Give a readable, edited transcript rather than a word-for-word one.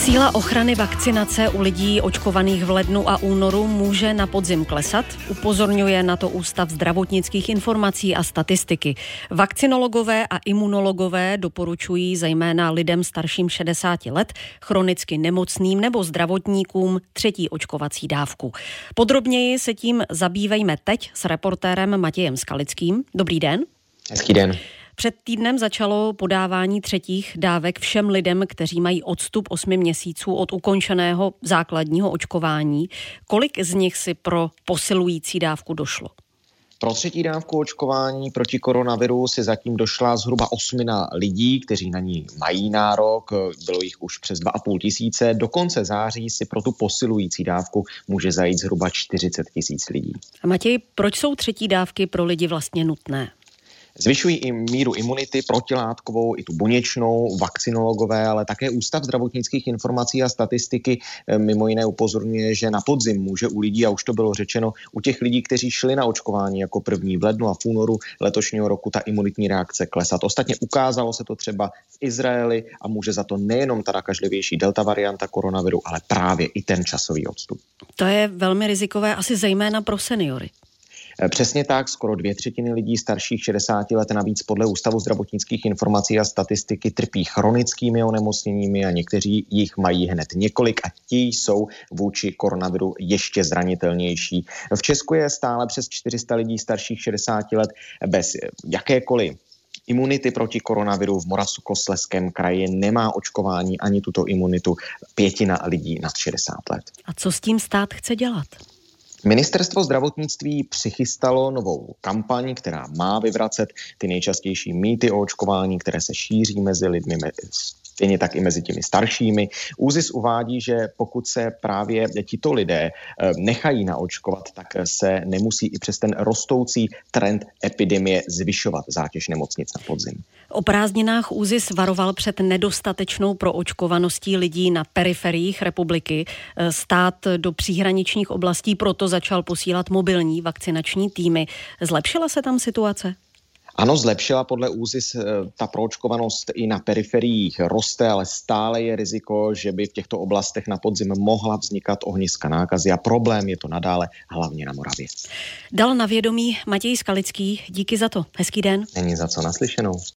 Síla ochrany vakcinace u lidí očkovaných v lednu a únoru může na podzim klesat, upozorňuje na to Ústav zdravotnických informací a statistiky. Vakcinologové a imunologové doporučují zejména lidem starším 60 let, chronicky nemocným nebo zdravotníkům třetí očkovací dávku. Podrobněji se tím zabývejme teď s reportérem Matějem Skalickým. Dobrý den. Hezký den. Před týdnem začalo podávání třetích dávek všem lidem, kteří mají odstup 8 měsíců od ukončeného základního očkování. Kolik z nich si pro posilující dávku došlo? Pro třetí dávku očkování proti koronaviru si zatím došla zhruba 8 lidí, kteří na ní mají nárok. Bylo jich už přes 2,5 tisíce. Do konce září si pro tu posilující dávku může zajít zhruba 40 000 lidí. A Matěj, proč jsou třetí dávky pro lidi vlastně nutné? Zvyšují i míru imunity, protilátkovou i tu buněčnou, vakcinologové, ale také Ústav zdravotnických informací a statistiky mimo jiné upozorňuje, že na podzim může u lidí, a už to bylo řečeno, u těch lidí, kteří šli na očkování jako první v lednu a v únoru letošního roku, ta imunitní reakce klesat. Ostatně ukázalo se to třeba v Izraeli a může za to nejenom ta nakažlivější delta varianta koronaviru, ale právě i ten časový odstup. To je velmi rizikové, asi zejména pro seniory. Přesně tak, skoro 2/3 lidí starších 60 let navíc podle Ústavu zdravotnických informací a statistiky trpí chronickými onemocněními a někteří jich mají hned několik a ti jsou vůči koronaviru ještě zranitelnější. V Česku je stále přes 400 lidí starších 60 let bez jakékoliv imunity proti koronaviru. V Moravskoslezském kraji nemá očkování ani tuto imunitu 1/5 lidí nad 60 let. A co s tím stát chce dělat? Ministerstvo zdravotnictví přichystalo novou kampaň, která má vyvracet ty nejčastější mýty o očkování, které se šíří mezi lidmi, stejně tak i mezi těmi staršími. ÚZIS uvádí, že pokud se právě tito lidé nechají naočkovat, tak se nemusí i přes ten rostoucí trend epidemie zvyšovat zátěž nemocnic na podzim. O prázdninách ÚZIS varoval před nedostatečnou proočkovaností lidí na periferiích republiky. Stát do příhraničních oblastí proto začal posílat mobilní vakcinační týmy. Zlepšila se tam situace? Ano, zlepšila podle ÚZIS ta proočkovanost i na periferiích roste, ale stále je riziko, že by v těchto oblastech na podzim mohla vznikat ohniska nákazy a problém je to nadále hlavně na Moravě. Dal na vědomí Matěj Skalický, díky za to. Hezký den. Není za co, naslyšenou.